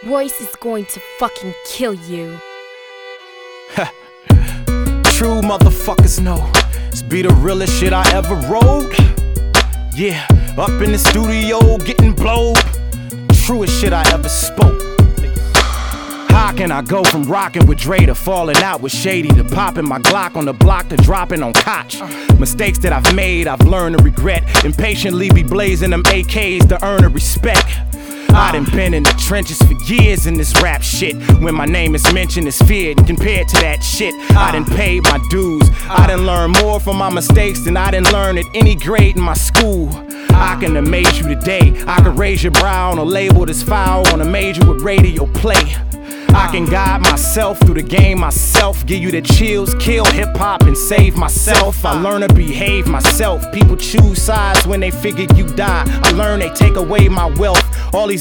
Royce is going to fucking kill you. True motherfuckers know this be the realest shit I ever wrote. Yeah, up in the studio getting blowed. Truest shit I ever spoke. How can I go from rocking with Dre to falling out with Shady to popping my Glock on the block to dropping on Koch? Mistakes that I've made, I've learned to regret. Impatiently be blazing them AKs to earn a respect. I done been in the trenches for years in this rap shit. When my name is mentioned, it's feared, and compared to that shit, I done paid my dues. I done learned more from my mistakes than I done learn at any grade in my school. I can amaze you today. I can raise your brow on a label that's foul on a major with radio play. I can guide myself through the game myself, give you the chills, kill hip-hop and save myself. I learn to behave myself. People choose sides when they figure you die. I learn they take away my wealth. All these